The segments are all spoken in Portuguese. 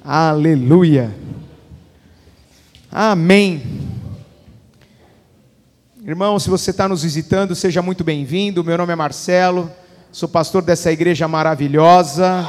Aleluia. Amém. Irmão, se você está nos visitando, seja muito bem-vindo. Meu nome é Marcelo, sou pastor dessa igreja maravilhosa.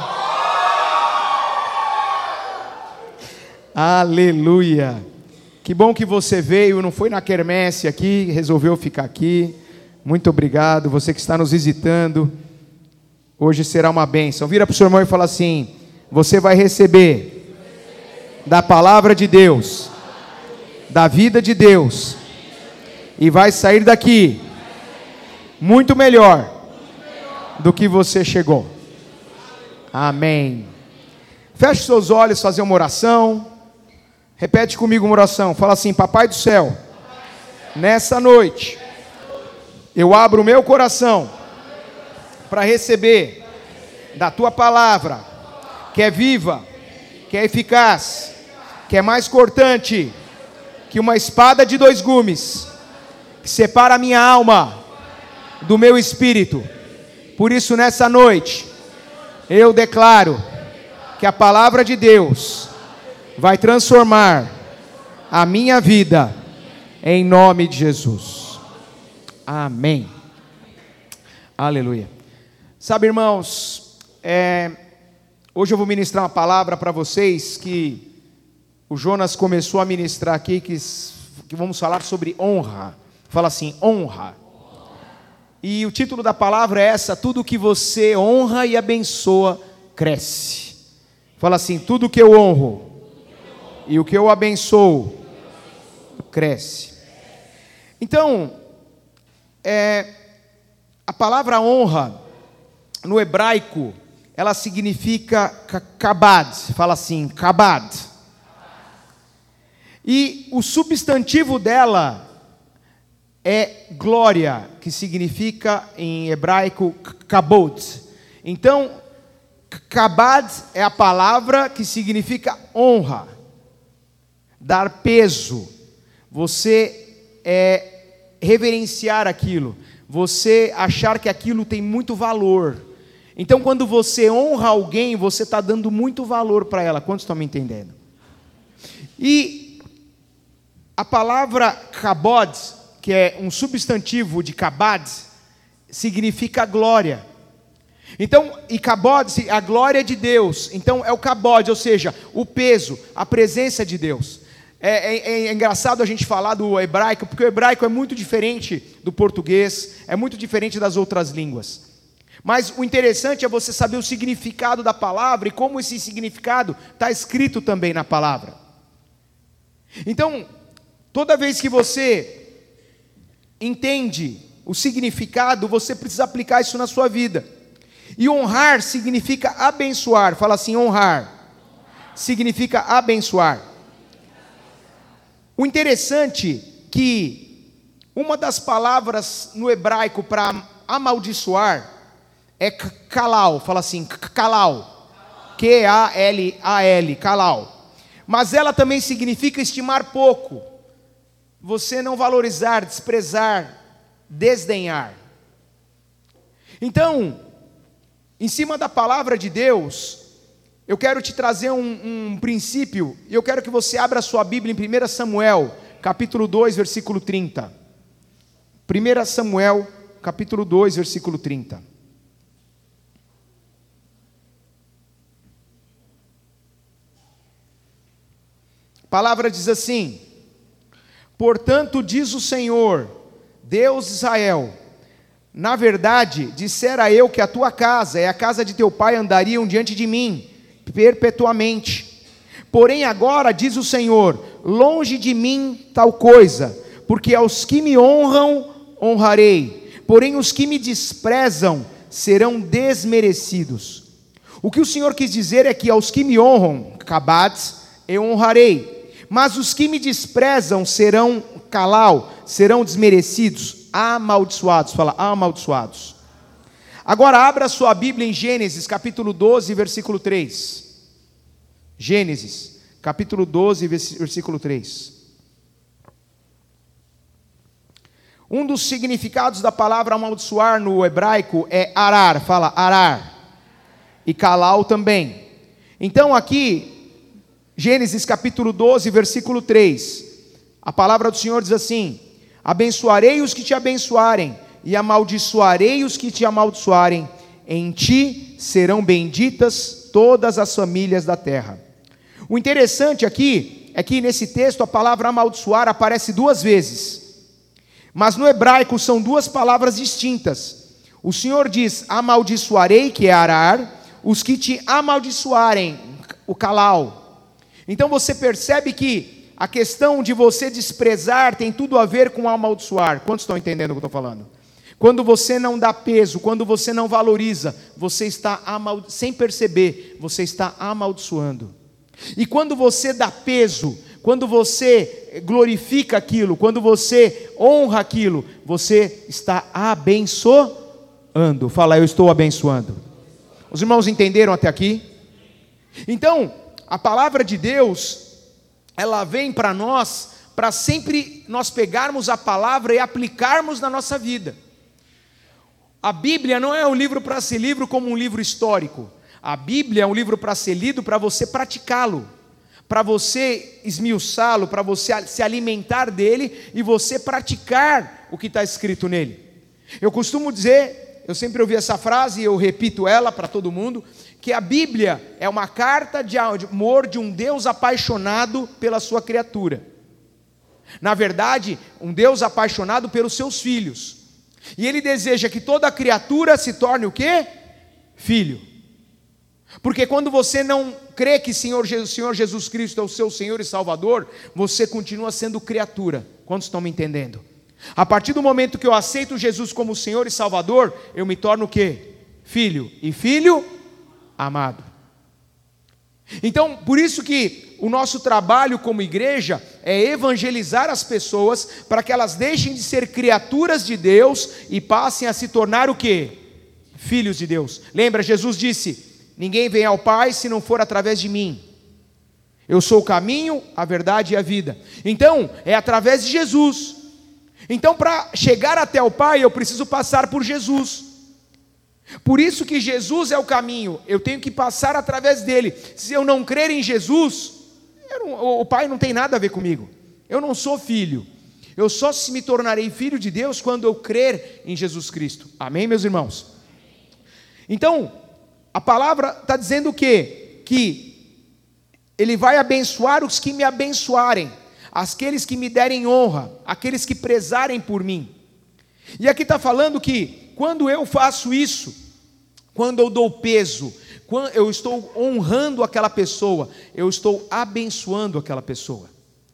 Aleluia. Que bom que você veio, não foi na quermesse aqui, resolveu ficar aqui. Muito obrigado. Você que está nos visitando, hoje será uma bênção. Vira para o seu irmão e fala assim: você vai receber da palavra de Deus, da vida de Deus, e vai sair daqui muito melhor do que você chegou. Amém. Feche seus olhos, fazer uma oração. Repete comigo uma oração. Fala assim: Papai do céu, nessa noite eu abro o meu coração para receber da tua palavra, que é viva, que é eficaz, que é mais cortante que uma espada de dois gumes, que separa a minha alma do meu espírito. Por isso, nessa noite, eu declaro que a palavra de Deus vai transformar a minha vida, em nome de Jesus. Amém. Aleluia. Sabe, irmãos, hoje eu vou ministrar uma palavra para vocês que o Jonas começou a ministrar aqui, que vamos falar sobre honra. Fala assim: honra. E o título da palavra é essa: tudo que você honra e abençoa, cresce. Fala assim: tudo que eu honro e o que eu abençoo, cresce. Então, a palavra honra, no hebraico, ela significa kabad. Fala assim: kabad. E o substantivo dela é glória, que significa em hebraico kabod. Então, kabad é a palavra que significa honra, dar peso, você reverenciar aquilo, você achar que aquilo tem muito valor. Então, quando você honra alguém, você está dando muito valor para ela. Quantos estão me entendendo? E a palavra kabod, que é um substantivo de kabad, significa glória. Então, e kabod, a glória de Deus. Então é o kabod, ou seja, o peso, a presença de Deus. É engraçado a gente falar do hebraico, porque o hebraico é muito diferente do português, é muito diferente das outras línguas. Mas o interessante é você saber o significado da palavra e como esse significado está escrito também na palavra. Então, toda vez que você entende o significado, você precisa aplicar isso na sua vida. E honrar significa abençoar. Fala assim: honrar significa abençoar. O interessante que uma das palavras no hebraico para amaldiçoar é kalal. Fala assim: kalal. Q-A-L-A-L, kalal. Mas ela também significa estimar pouco, você não valorizar, desprezar, desdenhar. Então, em cima da palavra de Deus, eu quero te trazer um princípio, e eu quero que você abra a sua Bíblia em 1 Samuel, capítulo 2, versículo 30. 1 Samuel, capítulo 2, versículo 30. A palavra diz assim: portanto, diz o Senhor, Deus de Israel, na verdade, dissera eu que a tua casa e a casa de teu pai andariam diante de mim perpetuamente. Porém agora, diz o Senhor, longe de mim tal coisa, porque aos que me honram, honrarei, porém os que me desprezam serão desmerecidos. O que o Senhor quis dizer é que aos que me honram, kabats, eu honrarei, mas os que me desprezam serão kalal, serão desmerecidos, amaldiçoados. Fala, amaldiçoados. Agora abra sua Bíblia em Gênesis, capítulo 12, versículo 3. Gênesis, capítulo 12, versículo 3. Um dos significados da palavra amaldiçoar no hebraico é arar. Fala, arar. E kalal também. Então aqui, Gênesis capítulo 12, versículo 3. A palavra do Senhor diz assim: abençoarei os que te abençoarem, e amaldiçoarei os que te amaldiçoarem. Em ti serão benditas todas as famílias da terra. O interessante aqui é que nesse texto a palavra amaldiçoar aparece 2 vezes. Mas no hebraico são 2 palavras distintas. O Senhor diz: amaldiçoarei, que é arar, os que te amaldiçoarem, o kalal. Então você percebe que a questão de você desprezar tem tudo a ver com amaldiçoar. Quantos estão entendendo o que eu estou falando? Quando você não dá peso, quando você não valoriza, você está sem perceber, você está amaldiçoando. E quando você dá peso, quando você glorifica aquilo, quando você honra aquilo, você está abençoando. Fala, eu estou abençoando. Os irmãos entenderam até aqui? Então, a palavra de Deus, ela vem para nós, para sempre nós pegarmos a palavra e aplicarmos na nossa vida. A Bíblia não é um livro para ser lido como um livro histórico. A Bíblia é um livro para ser lido para você praticá-lo, para você esmiuçá-lo, para você se alimentar dele e você praticar o que está escrito nele. Eu costumo dizer, eu sempre ouvi essa frase e eu repito ela para todo mundo, que a Bíblia é uma carta de amor de um Deus apaixonado pela sua criatura. Na verdade, um Deus apaixonado pelos seus filhos. E Ele deseja que toda criatura se torne o quê? Filho. Porque quando você não crê que o Senhor Jesus Cristo é o seu Senhor e Salvador, você continua sendo criatura. Quantos estão me entendendo? A partir do momento que eu aceito Jesus como Senhor e Salvador, eu me torno o quê? Filho. E filho amado. Então, por isso que o nosso trabalho como igreja é evangelizar as pessoas para que elas deixem de ser criaturas de Deus e passem a se tornar o quê? Filhos de Deus. Lembra, Jesus disse: ninguém vem ao Pai se não for através de mim. Eu sou o caminho, a verdade e a vida. Então, é através de Jesus. Então, para chegar até o Pai, eu preciso passar por Jesus. Por isso que Jesus é o caminho, eu tenho que passar através dele. Se eu não crer em Jesus, o Pai não tem nada a ver comigo. Eu não sou filho. Eu só me tornarei filho de Deus quando eu crer em Jesus Cristo. Amém, meus irmãos? Então, a palavra está dizendo o quê? Que Ele vai abençoar os que me abençoarem, aqueles que me derem honra, aqueles que prezarem por mim. E aqui está falando que quando eu faço isso, quando eu dou peso, quando eu estou honrando aquela pessoa, eu estou abençoando aquela pessoa.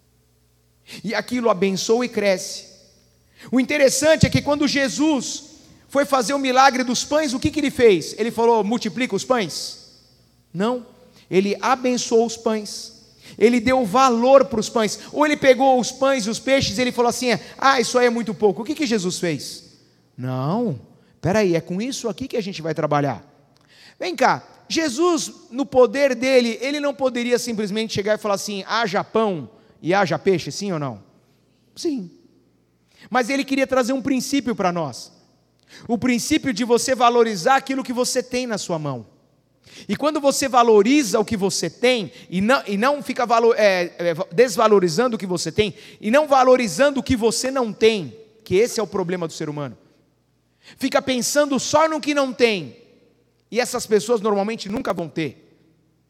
E aquilo abençoa e cresce. O interessante é que quando Jesus foi fazer o milagre dos pães, o que ele fez? Ele falou: multiplica os pães? Não, ele abençoou os pães. Ele deu valor para os pães. Ou ele pegou os pães e os peixes e ele falou assim: isso aí é muito pouco. O que Jesus fez? Não, peraí, é com isso aqui que a gente vai trabalhar. Vem cá, Jesus, no poder dele, ele não poderia simplesmente chegar e falar assim: haja pão e haja peixe, sim ou não? Sim. Mas ele queria trazer um princípio para nós. O princípio de você valorizar aquilo que você tem na sua mão. E quando você valoriza o que você tem, e não fica desvalorizando o que você tem, e não valorizando o que você não tem, que esse é o problema do ser humano. Fica pensando só no que não tem, e essas pessoas normalmente nunca vão ter.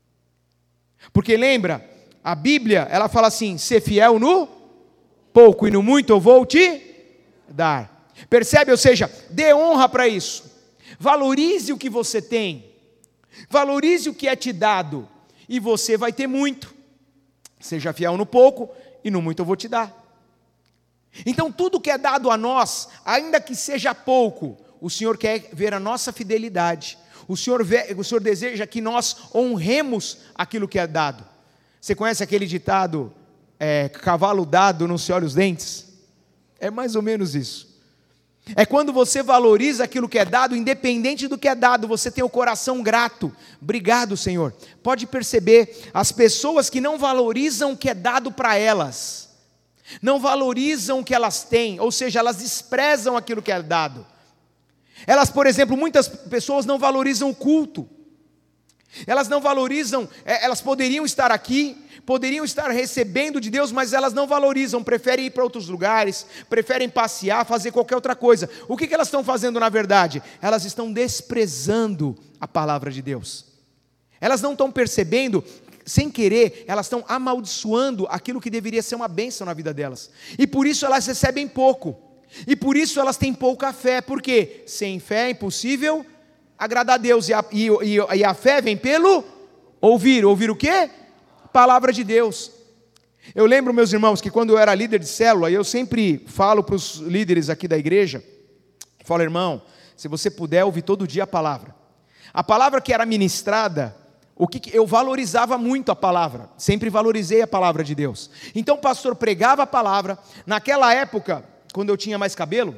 Porque lembra, a Bíblia, ela fala assim: ser fiel no pouco e no muito eu vou te dar. Percebe? Ou seja, dê honra para isso. Valorize o que você tem. Valorize o que é te dado, e você vai ter muito. Seja fiel no pouco, e no muito eu vou te dar. Então tudo que é dado a nós, ainda que seja pouco, o Senhor quer ver a nossa fidelidade. O Senhor deseja que nós honremos aquilo que é dado. Você conhece aquele ditado, cavalo dado não se olha os dentes? É mais ou menos isso. É quando você valoriza aquilo que é dado, independente do que é dado, você tem o coração grato. Obrigado, Senhor. Pode perceber, as pessoas que não valorizam o que é dado para elas, não valorizam o que elas têm, ou seja, elas desprezam aquilo que é dado. Elas, por exemplo, muitas pessoas não valorizam o culto. Elas não valorizam, elas poderiam estar aqui, poderiam estar recebendo de Deus, mas elas não valorizam, preferem ir para outros lugares, preferem passear, fazer qualquer outra coisa. O que elas estão fazendo na verdade? Elas estão desprezando a palavra de Deus. Elas não estão percebendo, sem querer, elas estão amaldiçoando aquilo que deveria ser uma bênção na vida delas. E por isso elas recebem pouco. E por isso elas têm pouca fé. Por quê? Sem fé é impossível agradar a Deus. E a fé vem pelo ouvir. Ouvir o quê? Palavra de Deus. Eu lembro, meus irmãos, que quando eu era líder de célula, eu sempre falo para os líderes aqui da igreja, falo, irmão, se você puder ouvir todo dia a palavra que era ministrada, eu valorizava muito a palavra, sempre valorizei a palavra de Deus. Então o pastor pregava a palavra. Naquela época, quando eu tinha mais cabelo,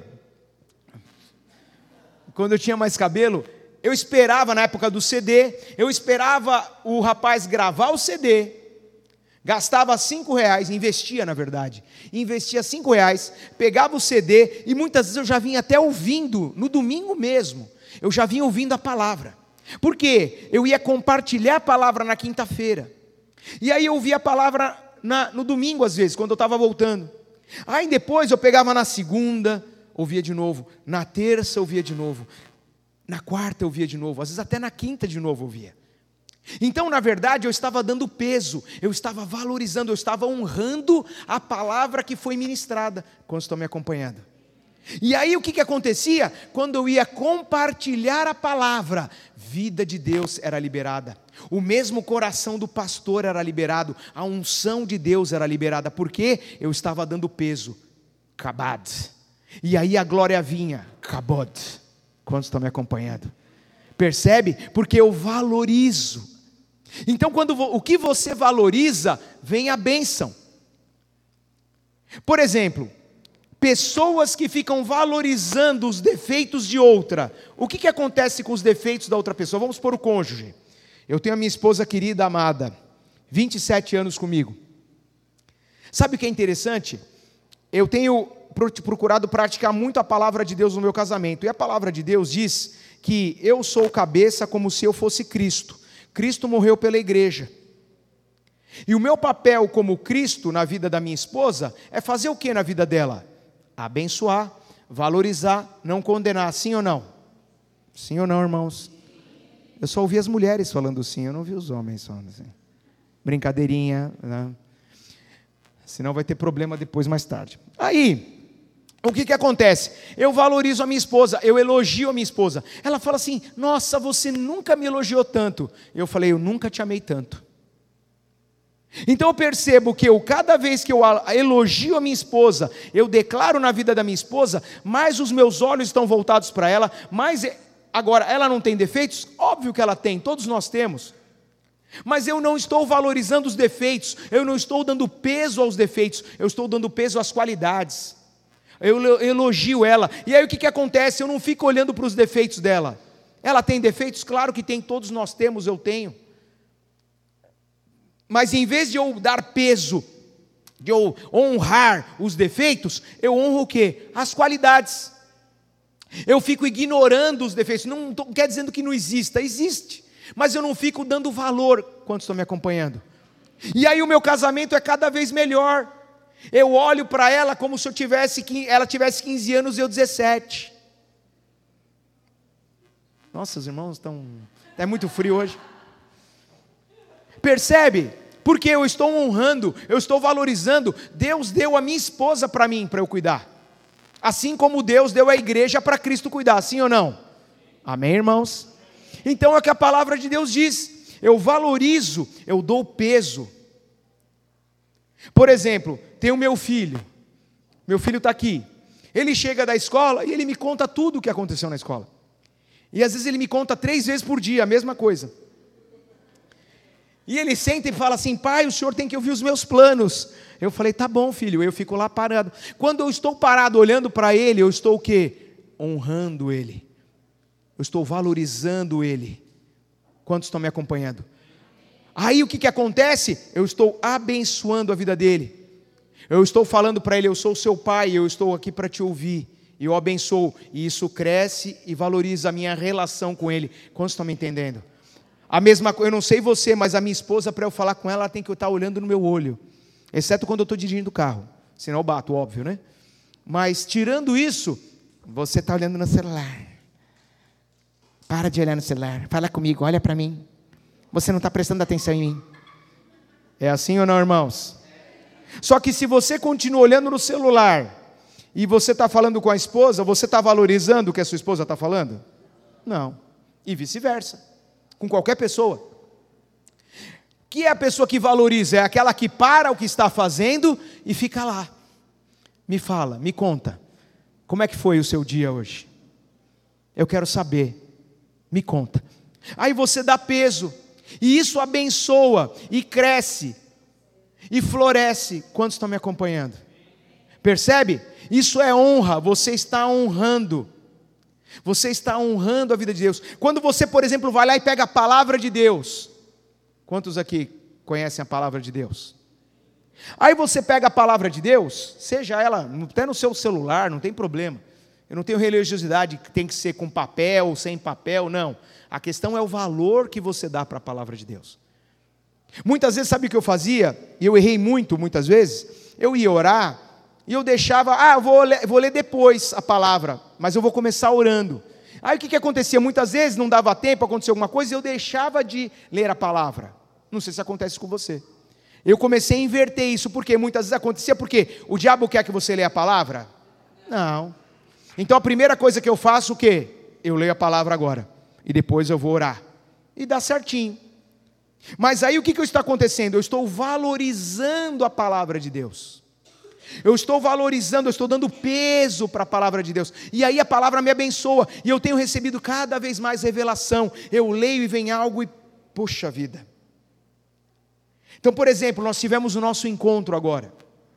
eu esperava, na época do CD, eu esperava o rapaz gravar o CD, gastava R$5, investia na verdade, investia R$5, pegava o CD, e muitas vezes eu já vinha até ouvindo, no domingo mesmo, eu já vinha ouvindo a palavra. Por quê? Eu ia compartilhar a palavra na quinta-feira, e aí eu ouvia a palavra no domingo às vezes, quando eu estava voltando. Aí depois eu pegava na segunda, ouvia de novo, na terça ouvia de novo, na quarta eu via de novo, às vezes até na quinta de novo eu via. Então, na verdade, eu estava dando peso, eu estava valorizando, eu estava honrando a palavra que foi ministrada. Quando estão me acompanhando? E aí o que acontecia? Quando eu ia compartilhar a palavra, vida de Deus era liberada. O mesmo coração do pastor era liberado, a unção de Deus era liberada, porque eu estava dando peso, kabad. E aí a glória vinha, kabod. Quantos estão me acompanhando? Percebe? Porque eu valorizo. Então, o que você valoriza, vem a bênção. Por exemplo, pessoas que ficam valorizando os defeitos de outra. O que acontece com os defeitos da outra pessoa? Vamos pôr o cônjuge. Eu tenho a minha esposa querida, amada, 27 anos comigo. Sabe o que é interessante? Eu tenho procurado praticar muito a palavra de Deus no meu casamento. E a palavra de Deus diz que eu sou cabeça como se eu fosse Cristo. Cristo morreu pela igreja. E o meu papel como Cristo na vida da minha esposa é fazer o que na vida dela? Abençoar, valorizar, não condenar. Sim ou não? Sim ou não, irmãos? Eu só ouvi as mulheres falando sim, eu não vi os homens falando assim. Brincadeirinha, né? Senão vai ter problema depois, mais tarde. Aí, o que acontece? Eu valorizo a minha esposa, eu elogio a minha esposa. Ela fala assim, nossa, você nunca me elogiou tanto. Eu falei, eu nunca te amei tanto. Então eu percebo que cada vez que eu elogio a minha esposa, eu declaro na vida da minha esposa, mais os meus olhos estão voltados para ela, mais... Agora, ela não tem defeitos? Óbvio que ela tem, todos nós temos. Mas eu não estou valorizando os defeitos, eu não estou dando peso aos defeitos, eu estou dando peso às qualidades. Eu elogio ela, e aí o que acontece? Eu não fico olhando para os defeitos dela. Ela tem defeitos? Claro que tem, todos nós temos, eu tenho. Mas em vez de eu dar peso, de eu honrar os defeitos, eu honro o quê? As qualidades. Eu fico ignorando os defeitos, não quer dizendo que não exista, existe, mas eu não fico dando valor. Quantos estão me acompanhando? E aí o meu casamento é cada vez melhor. Eu olho para ela como se ela tivesse 15 anos e eu 17. Nossa, os irmãos é muito frio hoje. Percebe? Porque eu estou honrando, eu estou valorizando. Deus deu a minha esposa para mim, para eu cuidar. Assim como Deus deu a igreja para Cristo cuidar, sim ou não? Amém, irmãos? Então é o que a palavra de Deus diz. Eu valorizo, eu dou peso. Por exemplo, tem o meu filho está aqui. Ele chega da escola e ele me conta tudo o que aconteceu na escola. E às vezes ele me conta 3 vezes por dia, a mesma coisa. E ele senta e fala assim, pai, o senhor tem que ouvir os meus planos. Eu falei, tá bom, filho, eu fico lá parado. Quando eu estou parado olhando para ele, eu estou o quê? Honrando ele. Eu estou valorizando ele. Quantos estão me acompanhando? Aí o que acontece? Eu estou abençoando a vida dele. Eu estou falando para ele, eu sou o seu pai, eu estou aqui para te ouvir. E eu abençoo. E isso cresce e valoriza a minha relação com ele. Quantos estão me entendendo? A mesma coisa, eu não sei você, mas a minha esposa, para eu falar com ela, ela tem que estar olhando no meu olho. Exceto quando eu estou dirigindo o carro. Senão eu bato, óbvio, né? Mas tirando isso, você está olhando no celular. Para de olhar no celular. Fala comigo, olha para mim. Você não está prestando atenção em mim. É assim ou não, irmãos? Só que se você continua olhando no celular e você está falando com a esposa, você está valorizando o que a sua esposa está falando? Não. E vice-versa. Com qualquer pessoa. Que é a pessoa que valoriza? É aquela que para o que está fazendo e fica lá. Me fala, me conta. Como é que foi o seu dia hoje? Eu quero saber. Me conta. Aí você dá peso. E isso abençoa e cresce e floresce. Quantos estão me acompanhando? Percebe? Isso é honra. Você está honrando. Você está honrando a vida de Deus. Quando você, por exemplo, vai lá e pega a palavra de Deus. Quantos aqui conhecem a palavra de Deus? Aí você pega a palavra de Deus, seja ela até no seu celular, não tem problema. Eu não tenho religiosidade que tem que ser com papel ou sem papel, não. A questão é o valor que você dá para a palavra de Deus. Muitas vezes, sabe o que eu fazia? E eu errei muitas vezes. Eu ia orar e eu deixava, eu vou ler depois a palavra, mas eu vou começar orando. Aí o que acontecia? Muitas vezes não dava tempo, acontecia alguma coisa e eu deixava de ler a palavra. Não sei se acontece com você. Eu comecei a inverter isso, porque muitas vezes acontecia, porque o diabo quer que você leia a palavra? Não. Então a primeira coisa que eu faço, o quê? Eu leio a palavra agora, e depois eu vou orar. E dá certinho. Mas aí o que está acontecendo? Eu estou valorizando a palavra de Deus. Eu estou valorizando, eu estou dando peso para a palavra de Deus. E aí a palavra me abençoa, e eu tenho recebido cada vez mais revelação. Eu leio e vem algo e, puxa vida. Então, por exemplo, nós tivemos o nosso encontro agora.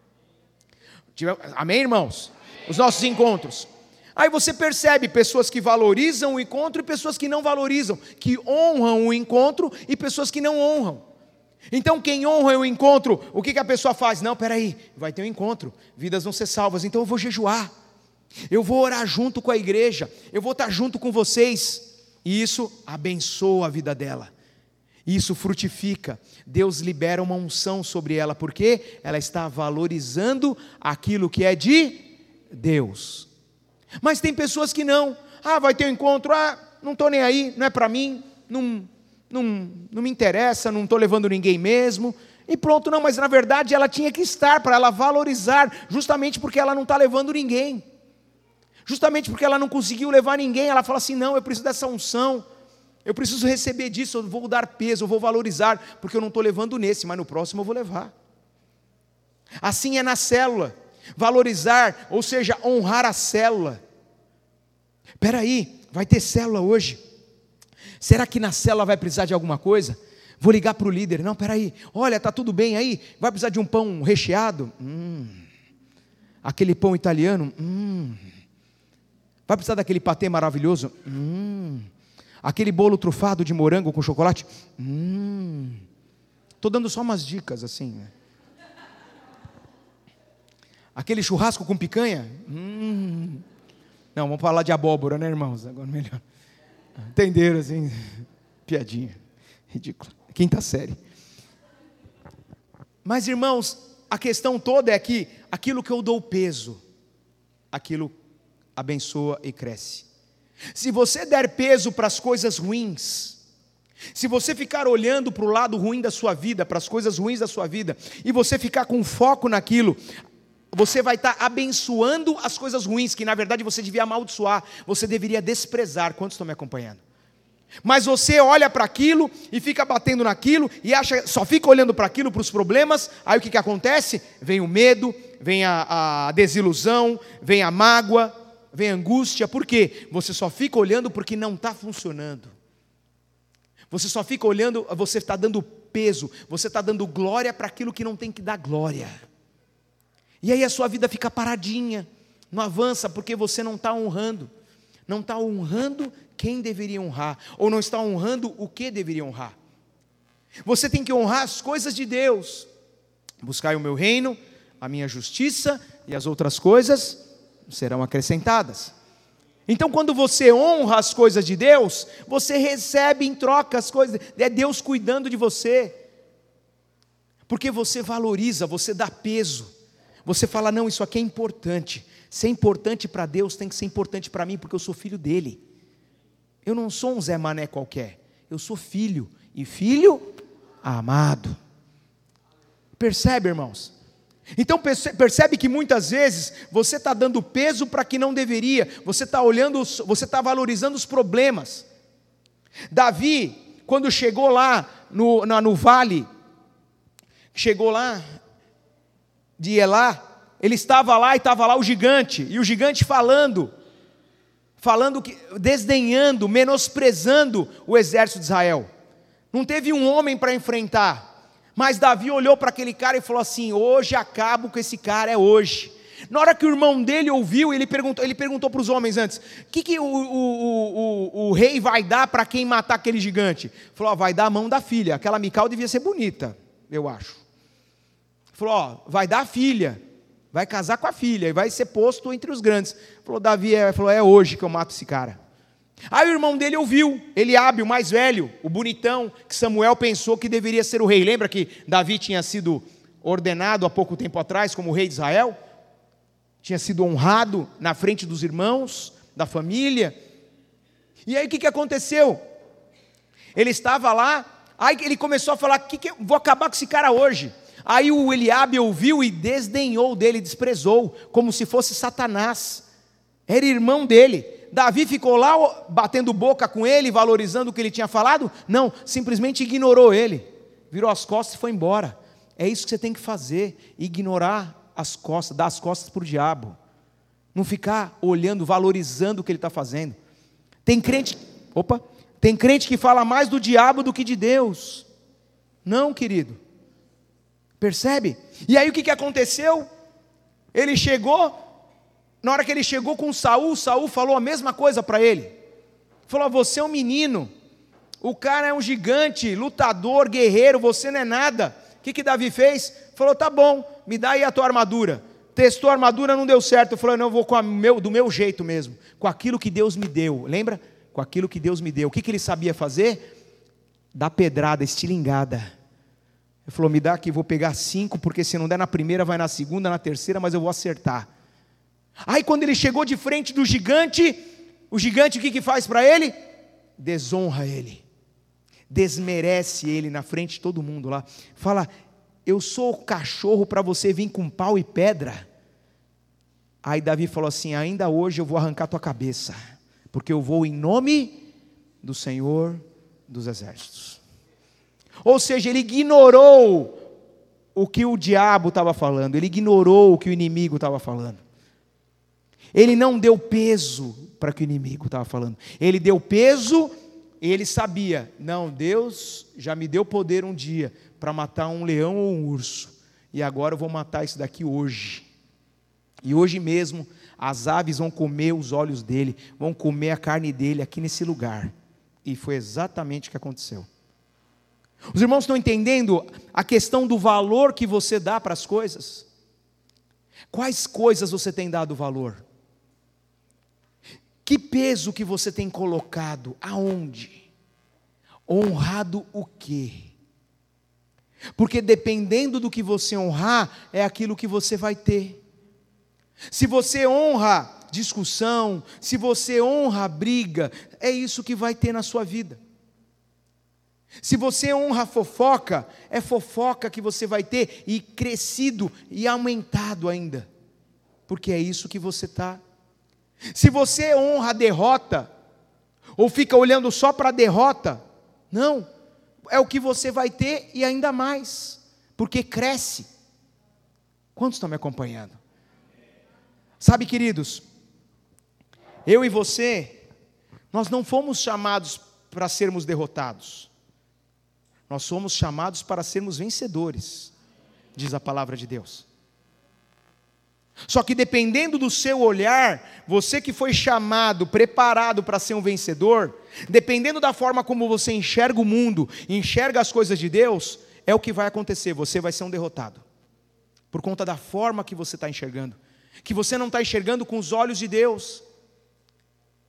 Amém, irmãos? Os nossos encontros. Aí você percebe pessoas que valorizam o encontro e pessoas que não valorizam, que honram o encontro e pessoas que não honram. Então quem honra o encontro, o que a pessoa faz? Não, peraí, vai ter um encontro, vidas vão ser salvas, então eu vou jejuar, eu vou orar junto com a igreja, eu vou estar junto com vocês, e isso abençoa a vida dela, isso frutifica, Deus libera uma unção sobre ela, porque ela está valorizando aquilo que é de Deus. Mas tem pessoas que não, vai ter um encontro, não estou nem aí, não é para mim, não me interessa, não estou levando ninguém mesmo, e pronto, não, mas na verdade ela tinha que estar, para ela valorizar, justamente porque ela não está levando ninguém, justamente porque ela não conseguiu levar ninguém, ela fala assim, não, eu preciso dessa unção, eu preciso receber disso, eu vou dar peso, eu vou valorizar, porque eu não estou levando nesse, mas no próximo eu vou levar. Assim é na célula, valorizar, ou seja, honrar a célula. Espera aí, vai ter célula hoje, será que na célula vai precisar de alguma coisa? Vou ligar para o líder, não, espera aí, olha, está tudo bem aí, vai precisar de um pão recheado? Aquele pão italiano? Vai precisar daquele patê maravilhoso? Aquele bolo trufado de morango com chocolate? Estou dando só umas dicas assim, né? Aquele churrasco com picanha? Não, vamos falar de abóbora, né, irmãos? Agora melhor. Entenderam, assim? Piadinha. Ridícula. Quinta série. Mas, irmãos, a questão toda é que aquilo que eu dou peso, aquilo abençoa e cresce. Se você der peso para as coisas ruins, se você ficar olhando para o lado ruim da sua vida, para as coisas ruins da sua vida, e você ficar com foco naquilo, você vai estar abençoando as coisas ruins, que na verdade você devia amaldiçoar, você deveria desprezar. Quantos estão me acompanhando? Mas você olha para aquilo e fica batendo naquilo e só fica olhando para aquilo, para os problemas. Aí o que acontece? Vem o medo, vem a desilusão, vem a mágoa, vem a angústia. Por quê? Você só fica olhando porque não está funcionando. Você só fica olhando, você está dando peso, você está dando glória para aquilo que não tem que dar glória. E aí a sua vida fica paradinha, não avança, porque você não está honrando. Não está honrando quem deveria honrar, ou não está honrando o que deveria honrar. Você tem que honrar as coisas de Deus. Buscai o meu reino, a minha justiça, e as outras coisas serão acrescentadas. Então, quando você honra as coisas de Deus, você recebe em troca as coisas, é Deus cuidando de você, porque você valoriza, você dá peso, você fala, não, isso aqui é importante, se é importante para Deus, tem que ser importante para mim, porque eu sou filho dele, eu não sou um Zé Mané qualquer, eu sou filho, e filho amado, percebe, irmãos? Então percebe que muitas vezes você está dando peso para que não deveria, você está olhando, você está valorizando os problemas. Davi, quando chegou lá no vale, chegou lá de Elá, ele estava lá e estava lá o gigante, e o gigante falando desdenhando, menosprezando o exército de Israel. Não teve um homem para enfrentar. Mas Davi olhou para aquele cara e falou assim, hoje acabo com esse cara, é hoje. Na hora que o irmão dele ouviu, ele perguntou para os homens antes, o que o rei vai dar para quem matar aquele gigante? Ele falou, vai dar a mão da filha, aquela Mical devia ser bonita, eu acho. Ele falou, vai dar a filha, vai casar com a filha, e vai ser posto entre os grandes. Ele falou, Davi, é hoje que eu mato esse cara. Aí o irmão dele ouviu, Eliabe, o mais velho, o bonitão, que Samuel pensou que deveria ser o rei. Lembra que Davi tinha sido ordenado há pouco tempo atrás como rei de Israel? Tinha sido honrado na frente dos irmãos, da família. E aí o que aconteceu? Ele estava lá, aí ele começou a falar, vou acabar com esse cara hoje. Aí o Eliabe ouviu e desdenhou dele, desprezou, como se fosse Satanás. Era irmão dele. Davi ficou lá batendo boca com ele, valorizando o que ele tinha falado? Não, simplesmente ignorou ele, virou as costas e foi embora. É isso que você tem que fazer, ignorar as costas, dar as costas para o diabo, não ficar olhando, valorizando o que ele está fazendo. Tem crente que fala mais do diabo do que de Deus. Não, querido, percebe? E aí o que aconteceu? Ele chegou. Na hora que ele chegou com Saul, Saul falou a mesma coisa para ele. Falou, você é um menino, o cara é um gigante, lutador, guerreiro, você não é nada. O que Davi fez? Falou, tá bom, me dá aí a tua armadura. Testou a armadura, não deu certo. Falou, não, eu vou do meu jeito mesmo, com aquilo que Deus me deu. Lembra? Com aquilo que Deus me deu. O que ele sabia fazer? Dar pedrada, estilingada. Ele falou, me dá aqui, vou pegar 5, porque se não der na primeira, vai na segunda, na terceira, mas eu vou acertar. Aí quando ele chegou de frente do gigante, o gigante o que faz para ele? Desonra ele, desmerece ele na frente de todo mundo lá. Fala, eu sou cachorro para você vir com pau e pedra? Aí Davi falou assim, ainda hoje eu vou arrancar tua cabeça, porque eu vou em nome do Senhor dos Exércitos. Ou seja, ele ignorou o que o diabo estava falando, ele ignorou o que o inimigo estava falando. Ele não deu peso para o que o inimigo estava falando. Ele deu peso, ele sabia, não, Deus já me deu poder um dia para matar um leão ou um urso. E agora eu vou matar isso daqui hoje. E hoje mesmo as aves vão comer os olhos dele, vão comer a carne dele aqui nesse lugar. E foi exatamente o que aconteceu. Os irmãos estão entendendo a questão do valor que você dá para as coisas? Quais coisas você tem dado valor? Que peso que você tem colocado? Aonde? Honrado o quê? Porque dependendo do que você honrar, é aquilo que você vai ter. Se você honra discussão, se você honra briga, é isso que vai ter na sua vida. Se você honra fofoca, é fofoca que você vai ter, e crescido e aumentado ainda, porque é isso que você está. Se você honra a derrota, ou fica olhando só para a derrota, não, é o que você vai ter e ainda mais, porque cresce. Quantos estão me acompanhando? Sabe, queridos, eu e você, nós não fomos chamados para sermos derrotados, nós somos chamados para sermos vencedores, diz a palavra de Deus. Só que dependendo do seu olhar, você que foi chamado, preparado para ser um vencedor, dependendo da forma como você enxerga o mundo, enxerga as coisas de Deus, é o que vai acontecer, você vai ser um derrotado, por conta da forma que você está enxergando, que você não está enxergando com os olhos de Deus.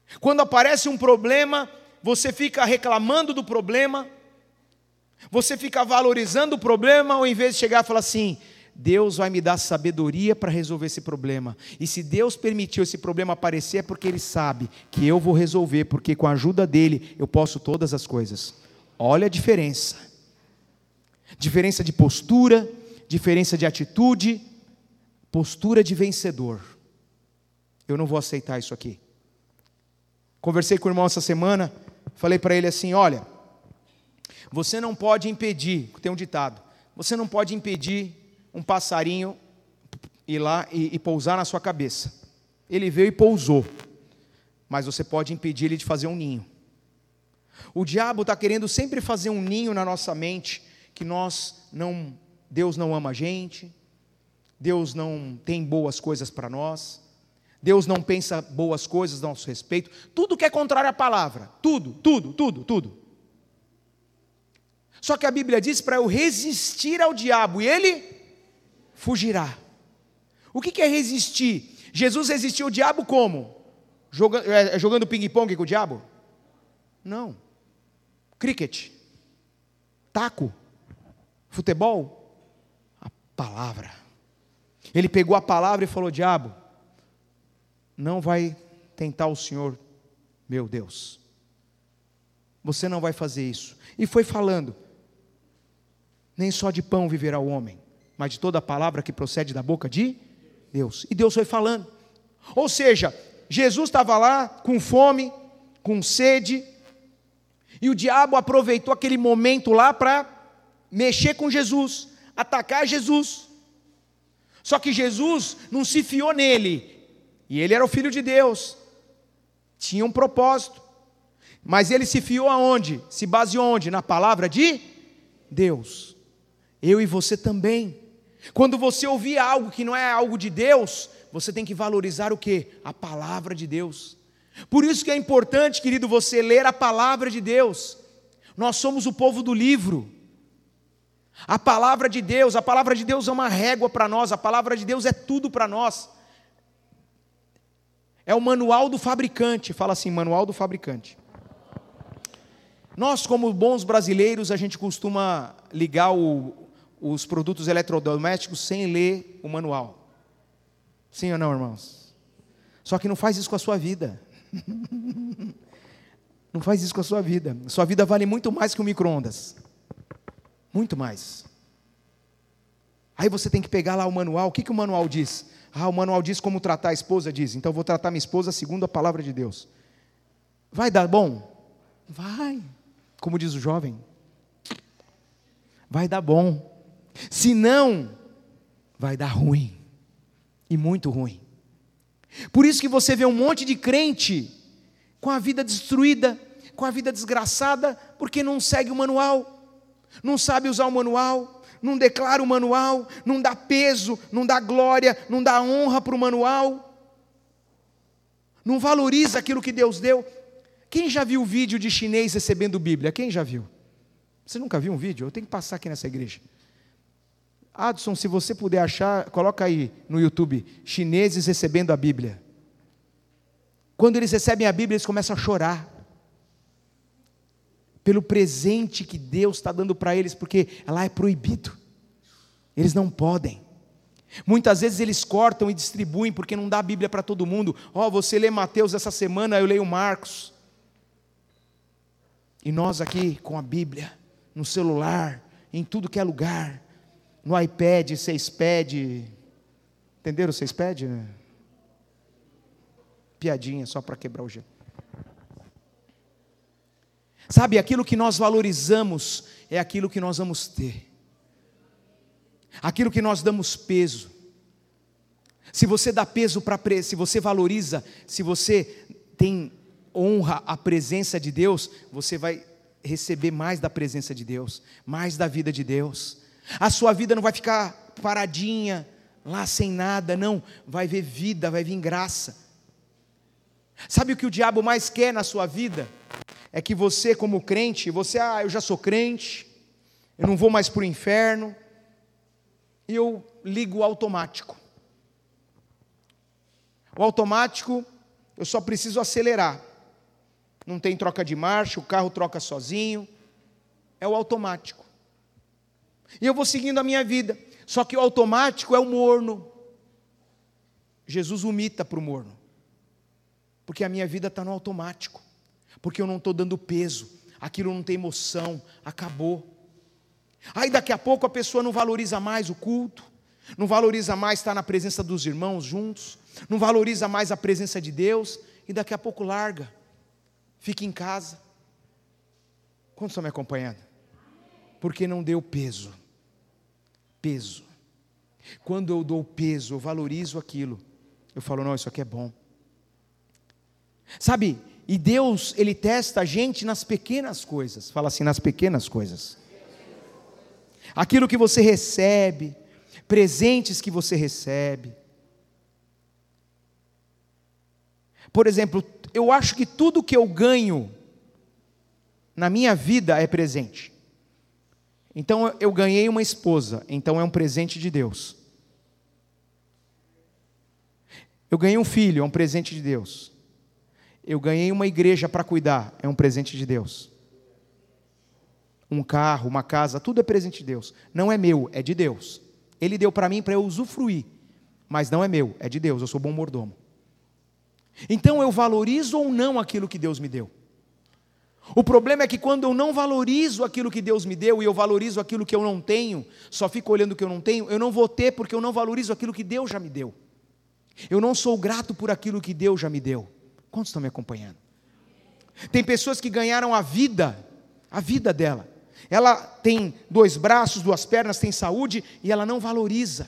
Quando aparece um problema, você fica reclamando do problema, você fica valorizando o problema, ao invés de chegar e falar assim: Deus vai me dar sabedoria para resolver esse problema. E se Deus permitiu esse problema aparecer, é porque Ele sabe que eu vou resolver, porque com a ajuda dEle eu posso todas as coisas. Olha a diferença. Diferença de postura, diferença de atitude, postura de vencedor. Eu não vou aceitar isso aqui. Conversei com o irmão essa semana, falei para ele assim: olha, você não pode impedir, tem um ditado, você não pode impedir um passarinho ir lá e pousar na sua cabeça. Ele veio e pousou, mas você pode impedir ele de fazer um ninho. O diabo está querendo sempre fazer um ninho na nossa mente, que Deus não ama a gente, Deus não tem boas coisas para nós, Deus não pensa boas coisas a nosso respeito, tudo que é contrário à palavra, tudo. Só que a Bíblia diz para eu resistir ao diabo e ele fugirá. O que é resistir? Jesus resistiu ao diabo como? Jogando ping-pong com o diabo? Não. Cricket, taco, futebol, a palavra. Ele pegou a palavra e falou: diabo, não vai tentar o Senhor, meu Deus. Você não vai fazer isso. E foi falando: nem só de pão viverá o homem, mas de toda a palavra que procede da boca de Deus. E Deus foi falando. Ou seja, Jesus estava lá com fome, com sede, e o diabo aproveitou aquele momento lá para mexer com Jesus, atacar Jesus. Só que Jesus não se fiou nele, e ele era o Filho de Deus, tinha um propósito, mas ele se fiou aonde? Se baseou onde? Na palavra de Deus. Eu e você também. Quando você ouvir algo que não é algo de Deus, você tem que valorizar o quê? A palavra de Deus. Por isso que é importante, querido, você ler a palavra de Deus. Nós somos o povo do livro. A palavra de Deus é uma régua para nós, a palavra de Deus é tudo para nós. É o manual do fabricante, fala assim, manual do fabricante. Nós, como bons brasileiros, a gente costuma ligar os produtos eletrodomésticos sem ler o manual. Sim ou não, irmãos? Só que não faz isso com a sua vida. Não faz isso com a sua vida. Sua vida vale muito mais que um micro-ondas. Muito mais. Aí você tem que pegar lá o manual. O que o manual diz? O manual diz como tratar a esposa, diz. Então eu vou tratar minha esposa segundo a palavra de Deus. Vai dar bom? Vai. Como diz o jovem. Vai dar bom. Se não, vai dar ruim. E muito ruim. Por isso que você vê um monte de crente com a vida destruída, com a vida desgraçada, porque não segue o manual, não sabe usar o manual, não declara o manual, não dá peso, não dá glória, não dá honra para o manual, não valoriza aquilo que Deus deu. Quem já viu o vídeo de chinês recebendo Bíblia? Quem já viu? Você nunca viu um vídeo? Eu tenho que passar aqui nessa igreja. Adson, se você puder achar, coloca aí no YouTube, chineses recebendo a Bíblia. Quando eles recebem a Bíblia, eles começam a chorar, pelo presente que Deus está dando para eles, porque lá é proibido, eles não podem. Muitas vezes eles cortam e distribuem, porque não dá a Bíblia para todo mundo. Você lê Mateus essa semana, eu leio Marcos, e nós aqui com a Bíblia, no celular, em tudo que é lugar, no iPad, 6pad, entenderam o 6pad? Piadinha, só para quebrar o gelo. Sabe, aquilo que nós valorizamos é aquilo que nós vamos ter. Aquilo que nós damos peso. Se você dá peso se você valoriza, se você tem honra à presença de Deus, você vai receber mais da presença de Deus, mais da vida de Deus. A sua vida não vai ficar paradinha, lá sem nada, não. Vai ver vida, vai vir graça. Sabe o que o diabo mais quer na sua vida? É que você, como crente, eu já sou crente, eu não vou mais para o inferno, e eu ligo o automático. O automático, eu só preciso acelerar. não tem troca de marcha, o carro troca sozinho. É o automático. E eu vou seguindo a minha vida. Só que o automático é o morno. Jesus vomita para o morno. Porque a minha vida está no automático. Porque eu não estou dando peso. Aquilo não tem emoção. Acabou. Aí daqui a pouco a pessoa não valoriza mais o culto. Não valoriza mais estar na presença dos irmãos juntos. Não valoriza mais a presença de Deus. E daqui a pouco larga. Fica em casa. Quantos estão me acompanhando? Porque não deu peso. Peso. Quando eu dou peso, eu valorizo aquilo. Eu falo, não, isso aqui é bom. Sabe, e Deus, Ele testa a gente nas pequenas coisas. Fala assim, nas pequenas coisas. Aquilo que você recebe, presentes que você recebe. Por exemplo, eu acho que tudo que eu ganho na minha vida é presente. Então eu ganhei uma esposa, então é um presente de Deus. Eu ganhei um filho, é um presente de Deus. Eu ganhei uma igreja para cuidar, é um presente de Deus. Um carro, uma casa, tudo é presente de Deus. Não é meu, é de Deus. Ele deu para mim para eu usufruir, mas não é meu, é de Deus, eu sou bom mordomo. Então eu valorizo ou não aquilo que Deus me deu? O problema é que quando eu não valorizo aquilo que Deus me deu e eu valorizo aquilo que eu não tenho, só fico olhando o que eu não tenho, eu não vou ter porque eu não valorizo aquilo que Deus já me deu. Eu não sou grato por aquilo que Deus já me deu. Quantos estão me acompanhando? Tem pessoas que ganharam a vida dela. Ela tem 2 braços, 2 pernas, tem saúde e ela não valoriza.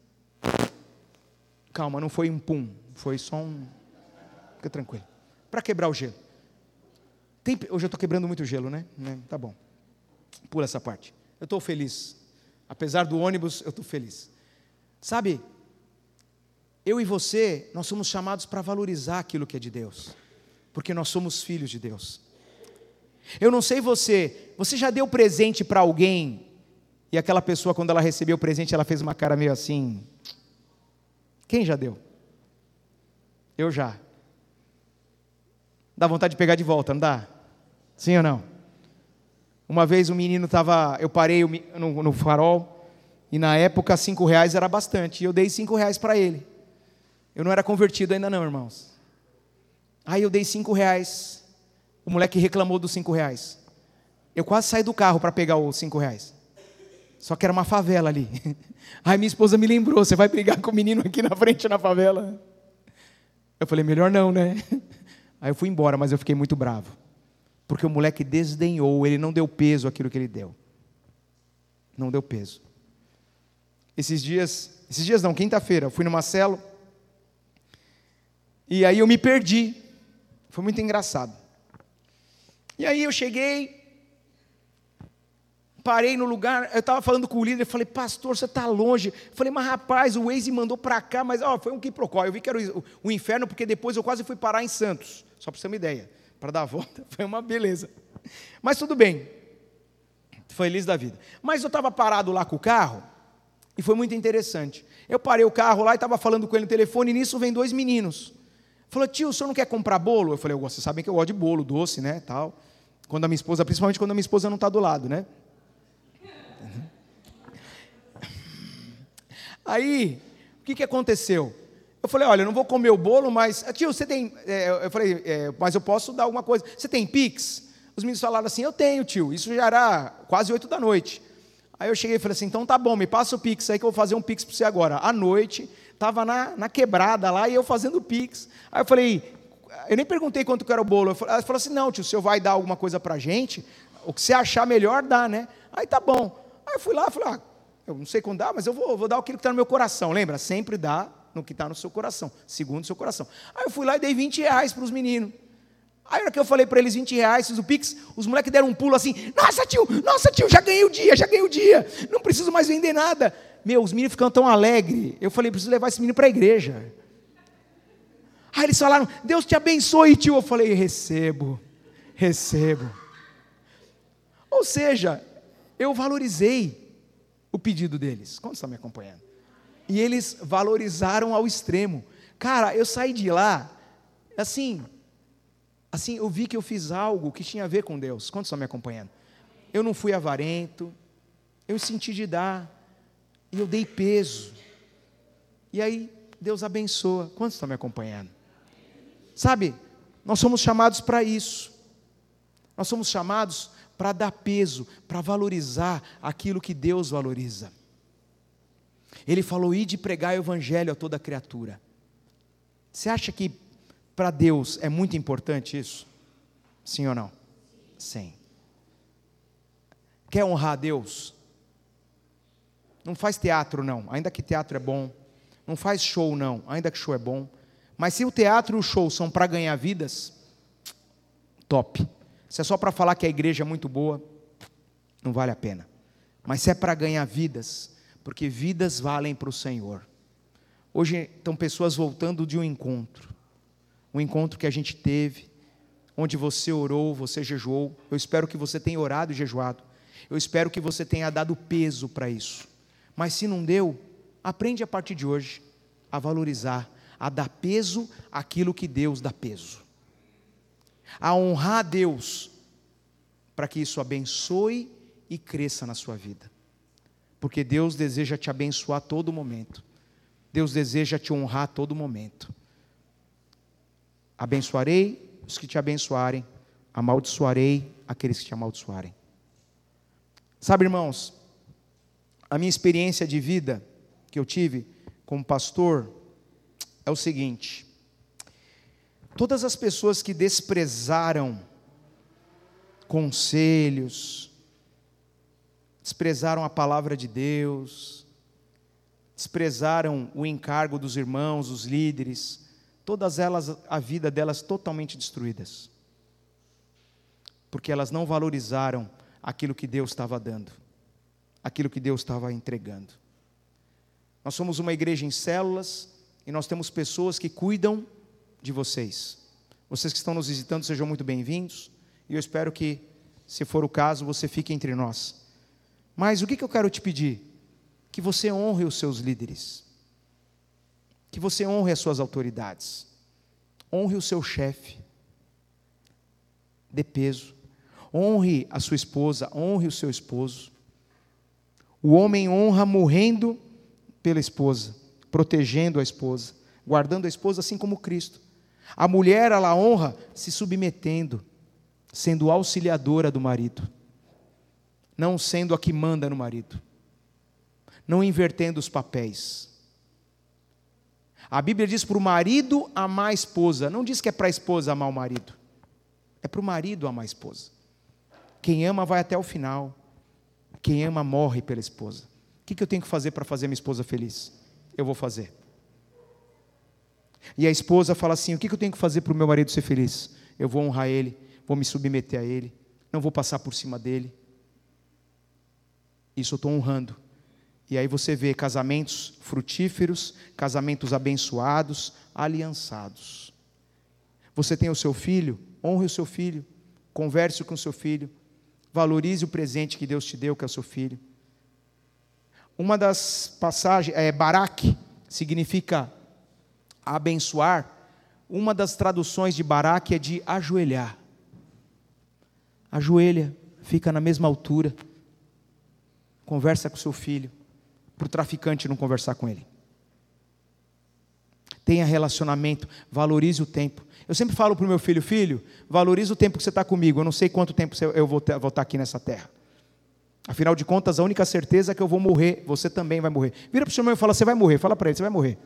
Calma, não foi um pum, foi só um... Fica tranquilo. Para quebrar o gelo. Hoje eu estou quebrando muito gelo, né? Tá bom. Pula essa parte. Eu estou feliz. Apesar do ônibus, eu estou feliz. Sabe, eu e você, nós somos chamados para valorizar aquilo que é de Deus. Porque nós somos filhos de Deus. Eu não sei você já deu presente para alguém e aquela pessoa, quando ela recebeu o presente, ela fez uma cara meio assim? Quem já deu? Eu já. Dá vontade de pegar de volta, não dá? Sim ou não? Uma vez um menino estava, eu parei no farol, e na época R$5 era bastante, e eu dei R$5 para ele. Eu não era convertido ainda não, irmãos. Aí eu dei R$5, o moleque reclamou dos R$5. Eu quase saí do carro para pegar os R$5. Só que era uma favela ali. Aí minha esposa me lembrou, você vai brigar com o menino aqui na frente na favela? Eu falei, melhor não, né? Aí eu fui embora, mas eu fiquei muito bravo. Porque o moleque desdenhou, ele não deu peso àquilo que ele deu. Não deu peso. Esses dias não, quinta-feira, eu fui numa célula, e aí eu me perdi. Foi muito engraçado. E aí eu cheguei, parei no lugar, eu estava falando com o líder, falei, pastor, você está longe. Eu falei, mas rapaz, o Waze mandou para cá, mas foi um quiprocó. Eu vi que era o inferno, porque depois eu quase fui parar em Santos, só para você ter uma ideia. Para dar a volta, foi uma beleza. Mas tudo bem, feliz da vida. Mas eu estava parado lá com o carro, e foi muito interessante. Eu parei o carro lá e estava falando com ele no telefone, e nisso vem 2 meninos. Falou, tio, o senhor não quer comprar bolo? Eu falei, vocês sabem que eu gosto de bolo, doce, né, tal. Quando a minha esposa, principalmente quando a minha esposa não está do lado, né. Aí, o que aconteceu? Eu falei, olha, eu não vou comer o bolo, mas... Tio, você tem... eu falei, mas eu posso dar alguma coisa. Você tem Pix? Os meninos falaram assim, eu tenho, tio. Isso já era quase 8 da noite. Aí eu cheguei e falei assim, então tá bom, me passa o Pix aí que eu vou fazer um Pix para você agora. À noite, estava na quebrada lá e eu fazendo o Pix. Aí eu falei, eu nem perguntei quanto que era o bolo. Ela falou assim, não, tio, o senhor vai dar alguma coisa para a gente? O que você achar melhor, dá, né? Aí tá bom. Aí eu fui lá e falei, eu não sei quando dá, mas eu vou dar aquilo que está no meu coração. Lembra? Sempre dá no que está no seu coração, segundo o seu coração. Aí eu fui lá e dei R$20 para os meninos. Aí na hora que eu falei para eles R$20, fiz o Pix, os moleques deram um pulo assim, nossa tio, já ganhei o dia, não preciso mais vender nada. Os meninos ficam tão alegres, eu falei, preciso levar esse menino para a igreja. Aí eles falaram, Deus te abençoe, tio. Eu falei, recebo. Ou seja, eu valorizei o pedido deles. Quantos estão me acompanhando? E eles valorizaram ao extremo. Cara, eu saí de lá, assim, Assim, eu vi que eu fiz algo que tinha a ver com Deus. Quantos estão me acompanhando? Eu não fui avarento, eu senti de dar, e eu dei peso. E aí, Deus abençoa. Quantos estão me acompanhando? Sabe, nós somos chamados para isso. Nós somos chamados para dar peso, para valorizar aquilo que Deus valoriza. Ele falou, ide pregar o evangelho a toda criatura. Você acha que para Deus é muito importante isso? Sim ou não? Sim. Quer honrar a Deus? Não faz teatro não, ainda que teatro é bom. Não faz show não, ainda que show é bom. Mas se o teatro e o show são para ganhar vidas, top. Se é só para falar que a igreja é muito boa, não vale a pena. Mas se é para ganhar vidas, porque vidas valem para o Senhor. Hoje estão pessoas voltando de um encontro que a gente teve, onde você orou, você jejuou. Eu espero que você tenha orado e jejuado. Eu espero que você tenha dado peso para isso. Mas se não deu, aprende a partir de hoje a valorizar, a dar peso àquilo que Deus dá peso. A honrar a Deus, para que isso abençoe e cresça na sua vida. Porque Deus deseja te abençoar a todo momento. Deus deseja te honrar a todo momento. Abençoarei os que te abençoarem, amaldiçoarei aqueles que te amaldiçoarem. Sabe, irmãos, a minha experiência de vida que eu tive como pastor é o seguinte: todas as pessoas que desprezaram conselhos, desprezaram a palavra de Deus, desprezaram o encargo dos irmãos, os líderes, todas elas, a vida delas totalmente destruídas, porque elas não valorizaram aquilo que Deus estava dando, aquilo que Deus estava entregando. Nós somos uma igreja em células, e nós temos pessoas que cuidam de vocês. Vocês que estão nos visitando, sejam muito bem-vindos, e eu espero que, se for o caso, você fique entre nós. Mas o que eu quero te pedir? Que você honre os seus líderes, que você honre as suas autoridades, honre o seu chefe, dê peso, honre a sua esposa, honre o seu esposo. O homem honra morrendo pela esposa, protegendo a esposa, guardando a esposa, assim como Cristo. A mulher, ela honra se submetendo, sendo auxiliadora do marido, não sendo a que manda no marido, não invertendo os papéis. A Bíblia diz para o marido amar a esposa, não diz que é para a esposa amar o marido, é para o marido amar a esposa. Quem ama vai até o final, quem ama morre pela esposa. O que eu tenho que fazer para fazer minha esposa feliz? Eu vou fazer. E a esposa fala assim, o que eu tenho que fazer para o meu marido ser feliz? Eu vou honrar ele, vou me submeter a ele, não vou passar por cima dele. Isso eu estou honrando. E aí você vê casamentos frutíferos, casamentos abençoados, aliançados. Você tem o seu filho, honre o seu filho, converse com o seu filho, valorize o presente que Deus te deu, que é o seu filho. Uma das passagens, Barak, significa abençoar. Uma das traduções de Barak é de ajoelhar. Ajoelha, fica na mesma altura, conversa com seu filho, para o traficante não conversar com ele. Tenha relacionamento, valorize o tempo. Eu sempre falo para o meu filho, filho, valorize o tempo que você está comigo, eu não sei quanto tempo eu vou estar aqui nessa terra. Afinal de contas, a única certeza é que eu vou morrer, você também vai morrer. Vira para o seu irmão e fala, você vai morrer, fala para ele, você vai morrer.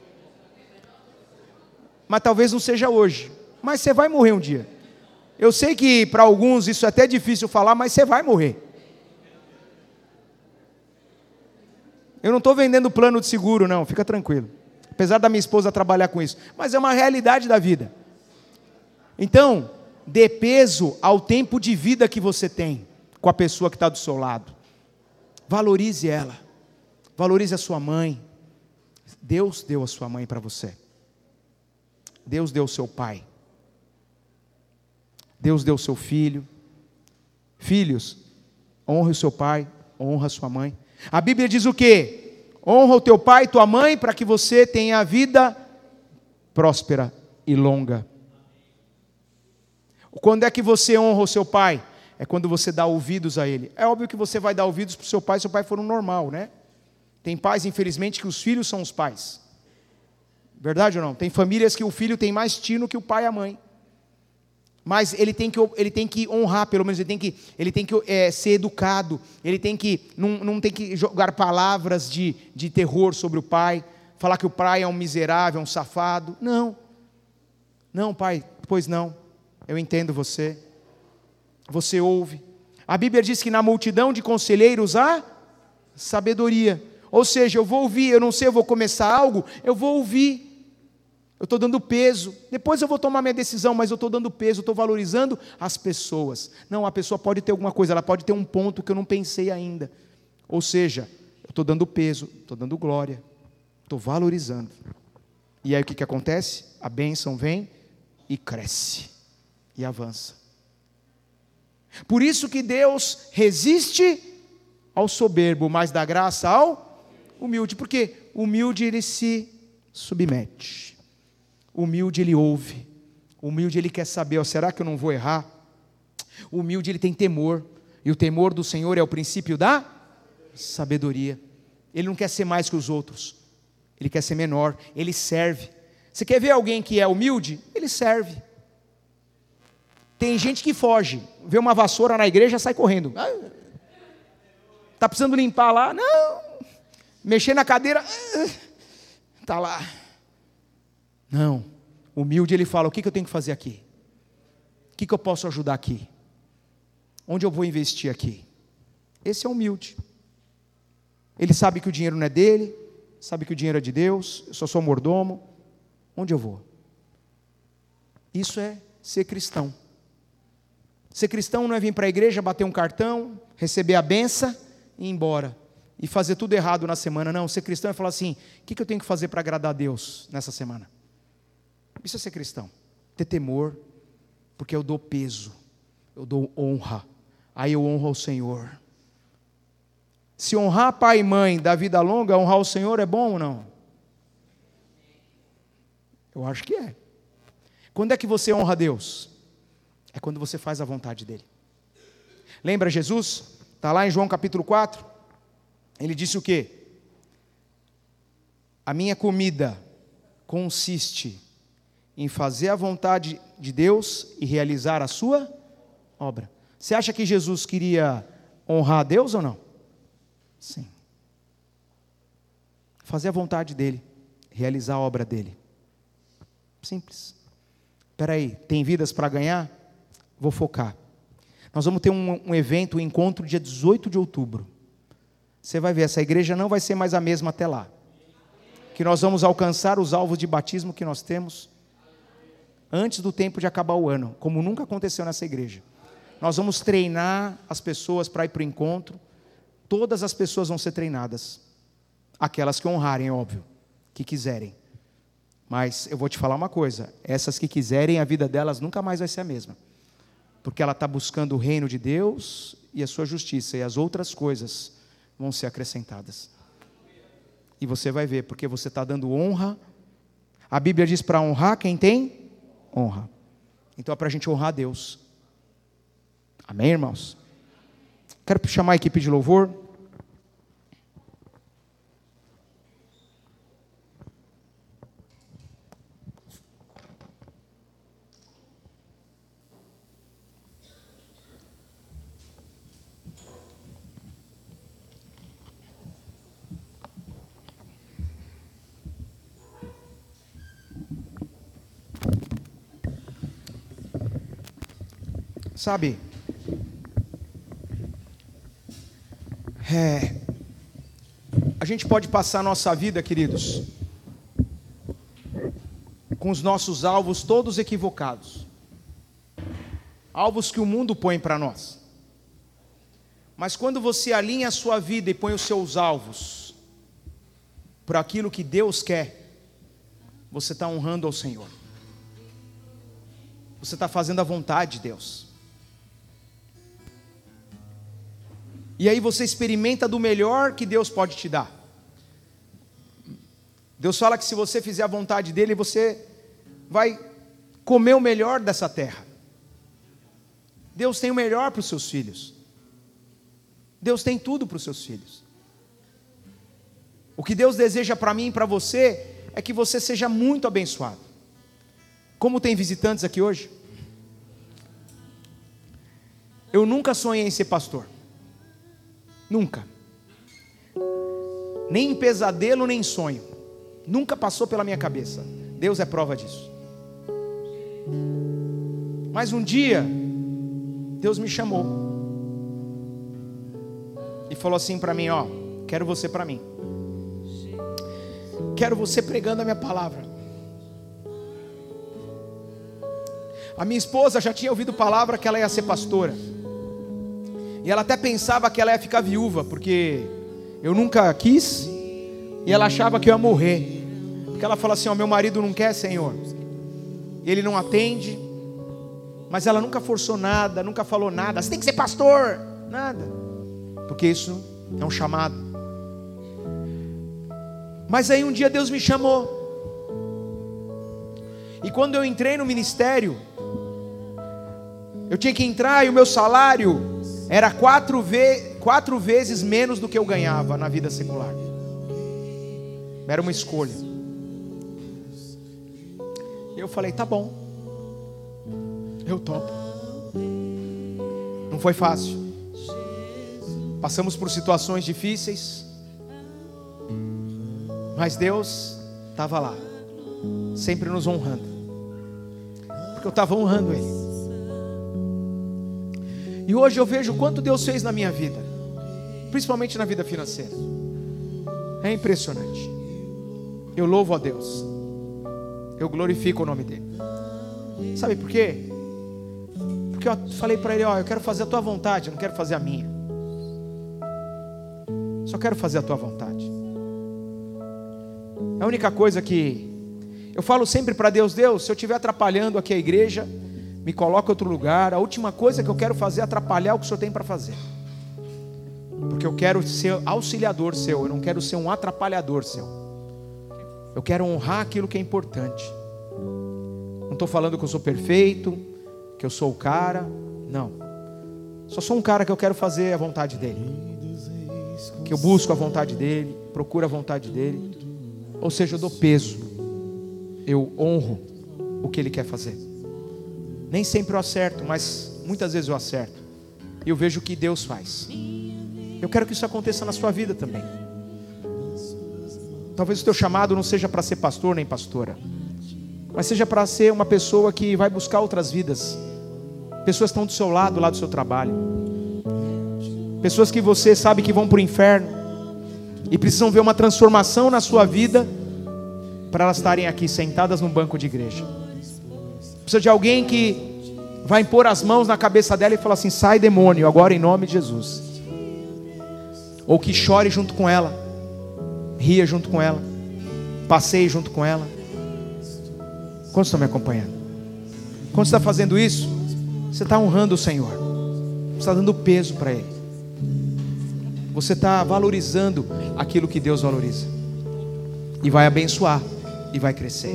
Mas talvez não seja hoje, mas você vai morrer um dia. Eu sei que para alguns isso é até difícil falar, mas você vai morrer. Eu não estou vendendo plano de seguro não, fica tranquilo. Apesar da minha esposa trabalhar com isso, mas é uma realidade da vida. Então, dê peso ao tempo de vida que você tem com a pessoa que está do seu lado. Valorize ela, valorize a sua mãe. Deus deu a sua mãe para você. Deus deu o seu pai. Deus deu o seu filho. Filhos, honre o seu pai, honra a sua mãe. A Bíblia diz o quê? Honra o teu pai e tua mãe para que você tenha a vida próspera e longa. Quando é que você honra o seu pai? É quando você dá ouvidos a ele. É óbvio que você vai dar ouvidos para o seu pai se o pai for um normal, né? Tem pais, infelizmente, que os filhos são os pais. Verdade ou não? Tem famílias que o filho tem mais tino que o pai e a mãe. Mas ele tem que honrar, pelo menos ele tem que ser educado. Ele tem que, não tem que jogar palavras de terror sobre o pai. Falar que o pai é um miserável, um safado. Não. Não, pai, pois não. Eu entendo você. Você ouve. A Bíblia diz que na multidão de conselheiros há sabedoria. Ou seja, eu vou ouvir, eu não sei, eu vou começar algo, eu vou ouvir. Eu estou dando peso. Depois eu vou tomar minha decisão, mas eu estou dando peso, eu estou valorizando as pessoas. Não, a pessoa pode ter alguma coisa, ela pode ter um ponto que eu não pensei ainda. Ou seja, eu estou dando peso, estou dando glória, estou valorizando. E aí o que acontece? A bênção vem e cresce, e avança. Por isso que Deus resiste ao soberbo, mas dá graça ao humilde. Porque humilde ele se submete. Humilde ele ouve. Humilde ele quer saber, será que eu não vou errar? Humilde ele tem temor. E o temor do Senhor é o princípio da sabedoria. Ele não quer ser mais que os outros. Ele quer ser menor. Ele serve. Você quer ver alguém que é humilde? Ele serve. Tem gente que foge, vê uma vassoura na igreja, sai correndo. Está precisando limpar lá? Não. Mexer na cadeira? Está lá. Não. Humilde ele fala, o que eu tenho que fazer aqui? O que eu posso ajudar aqui? Onde eu vou investir aqui? Esse é humilde. Ele sabe que o dinheiro não é dele, sabe que o dinheiro é de Deus, eu só sou mordomo. Onde eu vou? Isso é ser cristão. Ser cristão não é vir para a igreja, bater um cartão, receber a benção e ir embora. E fazer tudo errado na semana. Não, ser cristão é falar assim, o que eu tenho que fazer para agradar a Deus nessa semana? Isso é ser cristão. Ter temor, porque eu dou peso, eu dou honra. Aí eu honro ao Senhor. Se honrar pai e mãe da vida longa, honrar o Senhor é bom ou não? Eu acho que é. Quando é que você honra a Deus? É quando você faz a vontade dele. Lembra Jesus? Está lá em João capítulo 4. Ele disse o quê? A minha comida consiste em fazer a vontade de Deus e realizar a sua obra. Você acha que Jesus queria honrar a Deus ou não? Sim. Fazer a vontade dele, realizar a obra dele. Simples. Espera aí, tem vidas para ganhar? Vou focar. Nós vamos ter um evento, um encontro dia 18 de outubro. Você vai ver, essa igreja não vai ser mais a mesma até lá. Que nós vamos alcançar os alvos de batismo que nós temos antes do tempo de acabar o ano, como nunca aconteceu nessa igreja. Nós vamos treinar as pessoas para ir para o encontro. Todas as pessoas vão ser treinadas. Aquelas que honrarem, óbvio, que quiserem. Mas eu vou te falar uma coisa, essas que quiserem, a vida delas nunca mais vai ser a mesma. Porque ela está buscando o reino de Deus e a sua justiça, e as outras coisas vão ser acrescentadas. E você vai ver, porque você está dando honra. A Bíblia diz para honrar quem tem honra. Então é para a gente honrar a Deus. Amém, irmãos? Quero chamar a equipe de louvor. Sabe, a gente pode passar a nossa vida, queridos, com os nossos alvos todos equivocados, alvos que o mundo põe para nós. Mas quando você alinha a sua vida e põe os seus alvos para aquilo que Deus quer, você está honrando ao Senhor. Você está fazendo a vontade de Deus. E aí você experimenta do melhor que Deus pode te dar. Deus fala que se você fizer a vontade dEle, você vai comer o melhor dessa terra. Deus tem o melhor para os seus filhos. Deus tem tudo para os seus filhos. O que Deus deseja para mim e para você é que você seja muito abençoado. Como tem visitantes aqui hoje? Eu nunca sonhei em ser pastor. Nunca. Nem em pesadelo, nem em sonho. Nunca passou pela minha cabeça. Deus é prova disso. Mas um dia, Deus me chamou. E falou assim para mim, ó, quero você para mim. Quero você pregando a minha palavra. A minha esposa já tinha ouvido palavra que ela ia ser pastora. E ela até pensava que ela ia ficar viúva, porque eu nunca quis. E ela achava que eu ia morrer. Porque ela falou assim, ó, meu marido não quer, Senhor. Ele não atende. Mas ela nunca forçou nada, nunca falou nada. Você tem que ser pastor. Nada. Porque isso é um chamado. Mas aí um dia Deus me chamou. E quando eu entrei no ministério, eu tinha que entrar e o meu salário era 4 vezes menos do que eu ganhava na vida secular. Era uma escolha. Eu falei, tá bom, eu topo. Não foi fácil. Passamos por situações difíceis, mas Deus estava lá, sempre nos honrando, porque eu estava honrando Ele. E hoje eu vejo o quanto Deus fez na minha vida, principalmente na vida financeira. É impressionante. Eu louvo a Deus, eu glorifico o nome dEle. Sabe por quê? Porque eu falei para Ele, ó, eu quero fazer a tua vontade, eu não quero fazer a minha. Só quero fazer a tua vontade. É a única coisa que eu falo sempre para Deus, Deus, se eu estiver atrapalhando aqui a igreja, me coloca em outro lugar. A última coisa que eu quero fazer é atrapalhar o que o Senhor tem para fazer. Porque eu quero ser auxiliador seu, eu não quero ser um atrapalhador seu. Eu quero honrar aquilo que é importante. Não estou falando que eu sou perfeito, que eu sou o cara. Não. Só sou um cara que eu quero fazer a vontade dEle. Que eu busco a vontade dEle, procuro a vontade dEle. Ou seja, eu dou peso. Eu honro o que Ele quer fazer. Nem sempre eu acerto, mas muitas vezes eu acerto. E eu vejo o que Deus faz. Eu quero que isso aconteça na sua vida também. Talvez o teu chamado não seja para ser pastor nem pastora, mas seja para ser uma pessoa que vai buscar outras vidas. Pessoas que estão do seu lado, lá do seu trabalho. Pessoas que você sabe que vão para o inferno e precisam ver uma transformação na sua vida para elas estarem aqui sentadas num banco de igreja. Precisa de alguém que vai impor as mãos na cabeça dela e falar assim, sai demônio, agora em nome de Jesus. Ou que chore junto com ela, ria junto com ela, passeie junto com ela. Quantos estão me acompanhando? Quando você está fazendo isso, você está honrando o Senhor. Você está dando peso para Ele. Você está valorizando aquilo que Deus valoriza. E vai abençoar, e vai crescer.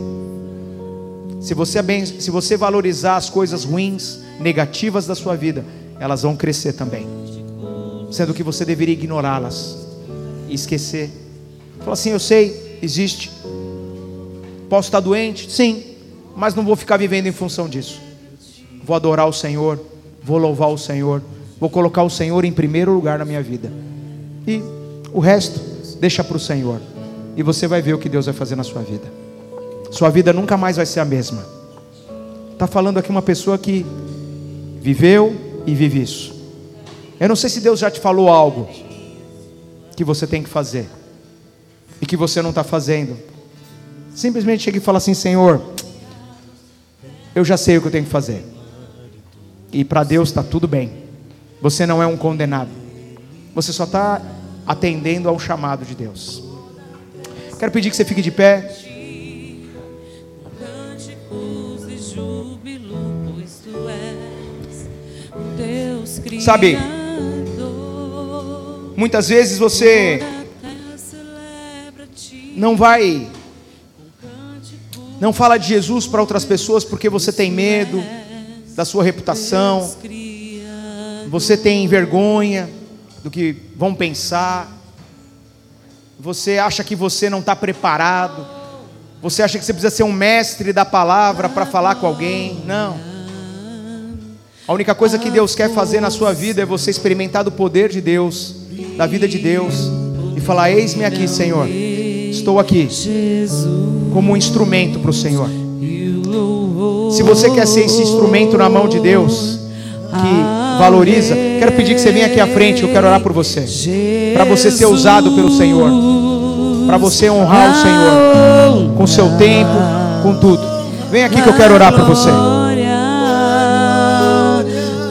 Se você valorizar as coisas ruins, negativas da sua vida, elas vão crescer também. Sendo que você deveria ignorá-las e esquecer. Fala assim, eu sei, existe. Posso estar doente? Sim, mas não vou ficar vivendo em função disso. Vou adorar o Senhor, vou louvar o Senhor, vou colocar o Senhor em primeiro lugar na minha vida. E o resto, deixa para o Senhor. E você vai ver o que Deus vai fazer na sua vida. Sua vida nunca mais vai ser a mesma. Está falando aqui uma pessoa que viveu e vive isso. Eu não sei se Deus já te falou algo que você tem que fazer e que você não está fazendo. Simplesmente chega e fala assim, Senhor, eu já sei o que eu tenho que fazer. E para Deus está tudo bem. Você não é um condenado. Você só está atendendo ao chamado de Deus. Quero pedir que você fique de pé. Sabe, muitas vezes você não fala de Jesus para outras pessoas porque você tem medo da sua reputação, Você tem vergonha do que vão pensar. Você acha que você não está preparado. Você acha que você precisa ser um mestre da palavra para falar com alguém. Não. A única coisa que Deus quer fazer na sua vida é você experimentar do poder de Deus, da vida de Deus, e falar: eis-me aqui, Senhor. Estou aqui como um instrumento para o Senhor. Se você quer ser esse instrumento na mão de Deus, que valoriza, quero pedir que você venha aqui à frente. Eu quero orar por você, para você ser usado pelo Senhor, para você honrar o Senhor com seu tempo, com tudo. Vem aqui que eu quero orar por você.